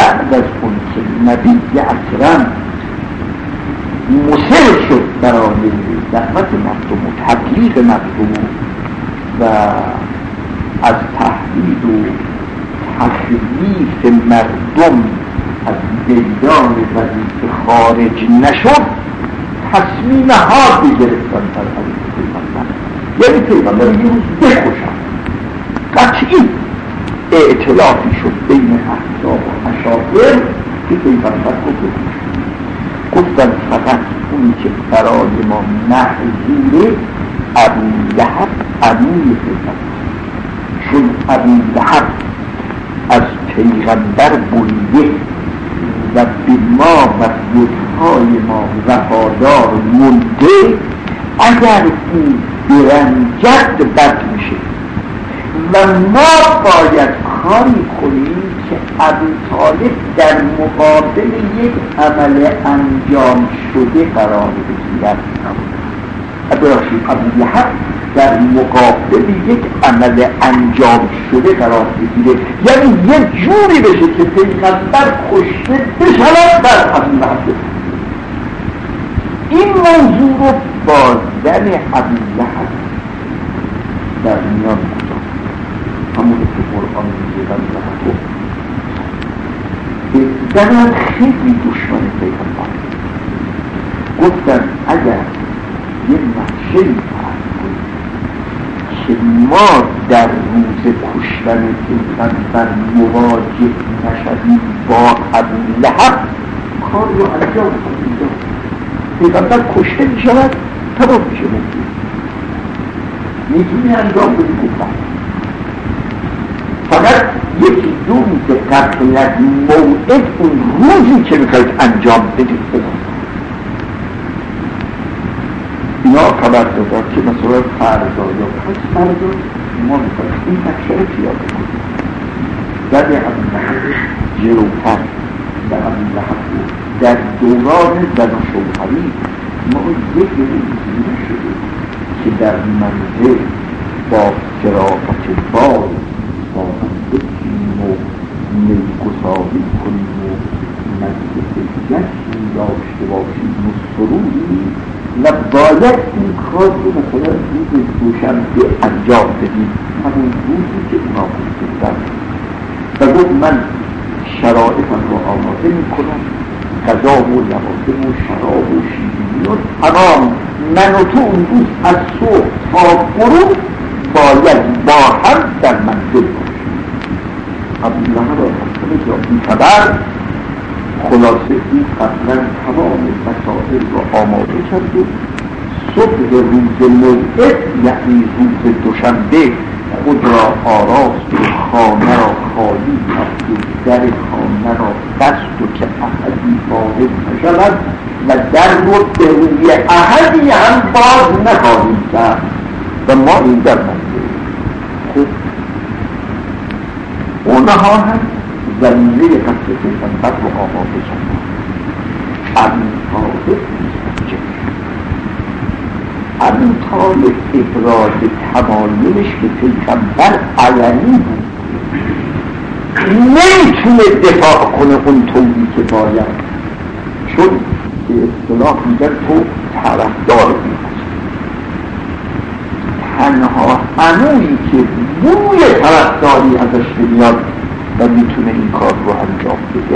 بعد از اون که نبی اکرم مصر شد برای دعوت مردم و تبلیغ مردم و از تهدید و تخویف مردم از میدان وظیفه خارج نشد، تصمیم حادی گرفتن در حضرت پیغمبر، یعنی پیغمبر یه روز بکشن. قطعی ائتلافی شد بین احزاب و اشاعره که پیغمبر رو بکشن. گفتن فقط اونی که برای ما محضوره ابولهب عموی پیغمبر، چون ابولهب از پیغمبر بریده و به ما و بتهای ما وفادار مونده، اگر او برنجد بد میشه و ما باید کاری کنیم که ابوطالب در مقابل یک عمل انجام شده قرار بگیرد. ابولهب در مقابل یک عمل انجام شده قرار بگیره، یعنی یه جوری بشه که پیغمبر کشته بشود در ابولهب. این موضوع رو با زن ابولهب در میان گذاشت، همون که قرآن میگه ابولهب زنان خیلی دشمن پیغمبر. گفتن اگر یه نقشه که ما در روز کشتن پیغمبر مواجه نشدیم با ابولهب، کار رو انجام کنیم. پیغمبر کشته می شود، تمام میشه. میتونی انجام بدی گفتن فقط یکی دو روز قبل از موعد اون روزی که میخواید انجام بدید اینا خبر دادن که مثلا فردا یا پس فردا ما میخواید این نقشه رو پیاده کنیم. در ابولهب جلوتر در ابولهب در دوران زن و شوهری ما یک روزی شده که در منزل با صرافت بار با هم بکنیم و میگساری کنیم و مجلس جشنی داشته باشیم و سروری، و باید این کار رو مثلا روز دوشنبه انجام بدیم، همون روزی که اونا گفتن. و گفت من شرایطم رو آماده میکنم، غذا و لوازم و شراب و شیرینی و تمام، من و تو اون روز از صبح تا غروب باید با هم در منزل باشیم. ابولهب را حسن جا خبر خلاصه این قبلا تمام مسائل را آماده کرد و صبح روز موعد، یعنی روز دوشنبه، خود را آراست و خانه را خالی کرد و در خانه را بست و که احدی وارد نشود و در رو به روی احدی هم باز نخواهیم کرد و ما این در منزل. خب اونها هم زمینه قصد پیغمبر رو آماده کردن. ابوطالب ابراز تمایلش به پیغمبر علنی بود، نمیتونه دفاع کنه اون طوری که باید، چون به اصطلاح میگن تو طرفدار می‌باشی. تنها عمویی که بوی طرفداری ازش میاد و میتونه این کار رو انجام بده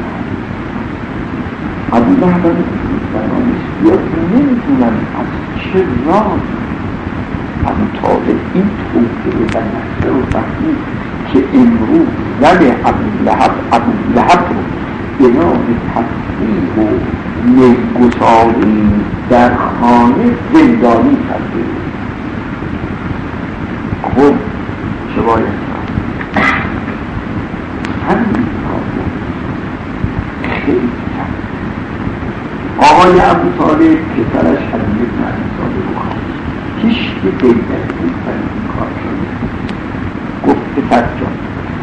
ابولهب زنانش بیاد نمیدونن از چه راه ابوطالب این توفیه و نصر و فهمید که امروز زن ابولهب رو به نام تفریح و میگساری در خانه زندانی کرده. خب چه باید کرد؟ همین کار خیلی کرد. آقای ابوطالب پسرش حلیمه بن ابی طالب رو خواست، هیچ که بیدر بود برای این کار شده. گفت پسر جان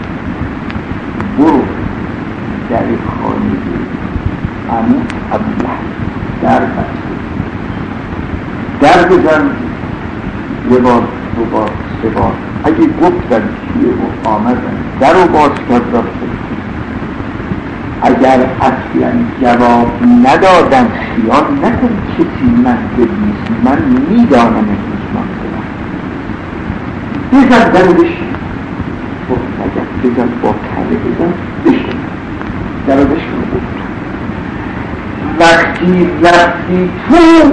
برو در خانه عمو ابولهب در بسته، در بزن یه بار دو بار سه بار، اگه گفتن چیه و آمدن در رو باز کرد رفت. اگر اصلا جواب ندادم خیال نکن کسی منزل نیست، من میدانم امروز منزلم. بزن در بشن اگر بزن با تله بزن بشن در بشن بود. وقتی رفتی تو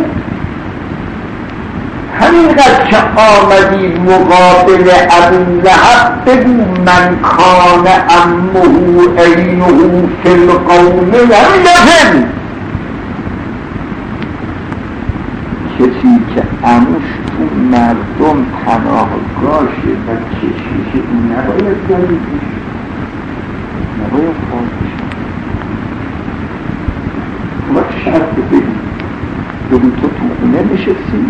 همینقدر که آمدی مقابل ابولهب بگو من کان عمه عینه فی القوم لم یهن. کسی که عموش تو مردم پناهگاهشه و کشیشه این نباید دلیل بشه، نباید خواهد بشه. وقت شرط بگی بگو تو خونه نشستی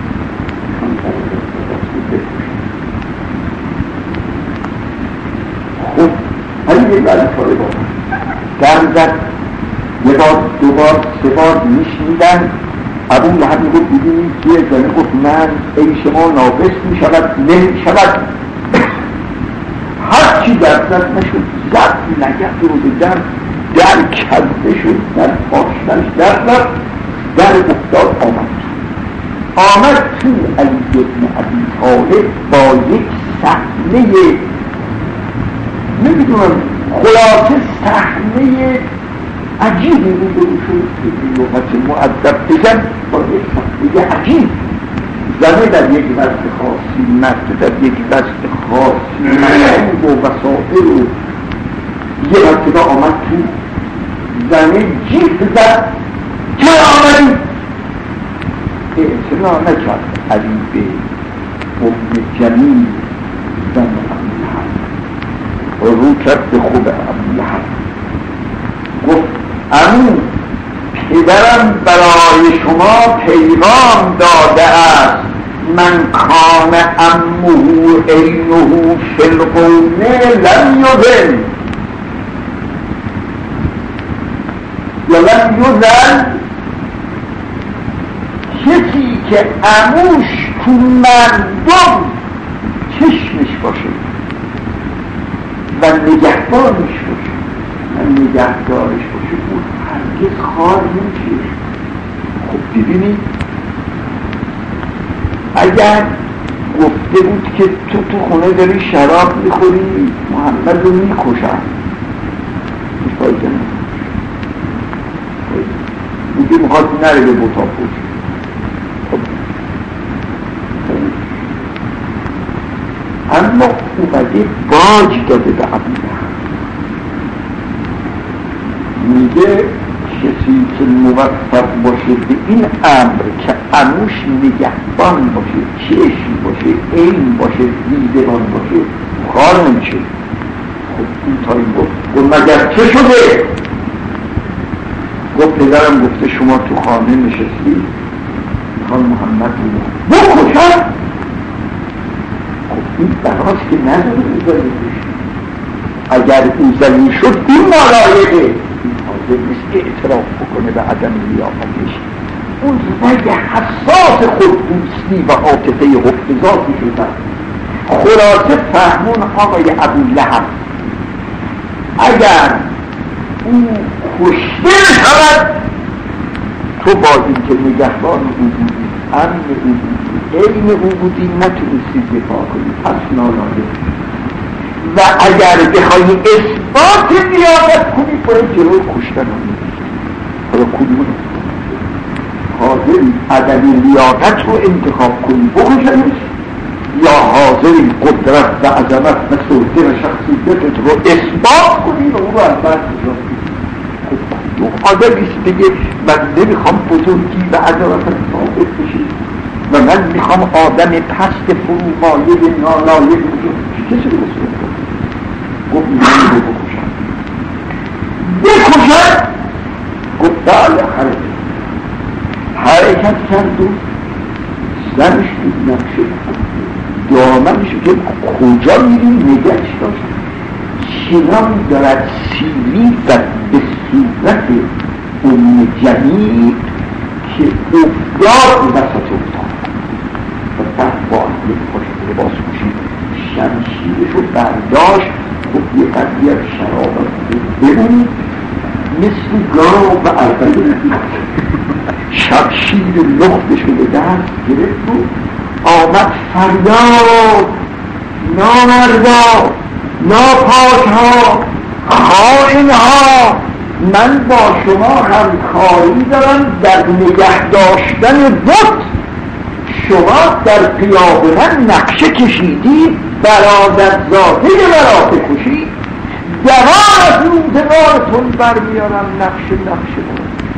خب ولی یه بله کاره با در زد یه بار دو بار سه بار میشنیدن. ابولهب میگفت ببینید که زنی گفت من عیش ما ناقص میشود نمیشود. هرچی در زد نشد، زد نگه رو بدن در کلده شد، در پاشنش در رفت، در افتاد آمد تو علی بن ابی طالب با یک صحنه نمیدونم خلاصه صحنه عجیبی بوده شد که لغت مؤدب بگم با یک صحنه عجیب. زنه در یک وضع خاصی، مرد در یک وضع خاصی، ملعوب و وسائل و یه مرتبه آمد تو زنه جیب زد که آمدی اعتنا نکرد علی به ام جمیل زن ابولهب و رو کرد به خود ابولهب گفت عمو پدرم برای شما پیغام داده است من کان عمه عینه فی القوم لم یهن یا لم یهن. کسی که عموش تو مردم چشمش باشه و نگهدارش باشه و نگهدارش باشه اون هرگز خار نمیشه. خب ببینید اگر گفته بود که تو خونه داری شراب میخوری محمد رو میکشن فایده نه، میگه میخواد نره به بوتا پوش. اما اومده باج داده به ابولهب. میگه کسی که موفق باشه به این امر که عموش نگهبان باشه، چشم باشه، علم باشه، دیدبان باشه کار نمیشه. خب این تا این گفت مگر چه شده؟ گفت پدرم گفته شما تو خانه نشستی میخوان محمد رو بکشن. این بناست که نداره اوزلی بشه. اگر اوزلی شد این نالایقه، این حاضر نیست که اعتراف بکنه به عدم لیاقتش. اون رگ حساس خوددوستی و عاطفه حفظاتی شدن. خلاصه فهمون آقای ابولهب اگر او کشته شود تو با این که نگهبان او بودی، امن او بودی، علم او بودی، نتونستی دفاع کنی، پس نالایق. و اگر بخوایی اثبات لیاقت کنی باید جلوی کشتن آنی. حالا کدوم حاضری عدم لیاقت رو انتخاب کنی بکشنش، یا حاضری قدرت و عظمت و سلطه و شخصیتت رو اثبات کنی و اون رو از بعد بجا کنی. اون آدمیست بگه من نمیخوام بزرگی و عظمت ثابت بشی و من میخوام آدم پست فرومایه نالایق بشم. کسی رو بسید گفت من رو بکشن. گفت بله حرکت کرد و زنش بود نقشه دامنش که کجا میریم نگهش داشت چنان دارد سیلی و به صورت ام جمیل که افتاد وسط افتاد و بعد با یک پاشت لباس کشید شمشیرش رو برداشت. خب یه قدری از شراب ببینید مثل گاو و عربه شمشیر لختشو به دست گرفت و آمد فریاد: نامردا، ناپاکها، خائنها، من با شما همکاری دارم در نگه داشتن بت. شما در قیاب من نقشه کشیدید، برادرزاده مرا بکشید، دوان از روزگارتون برمیارم نقشه بود.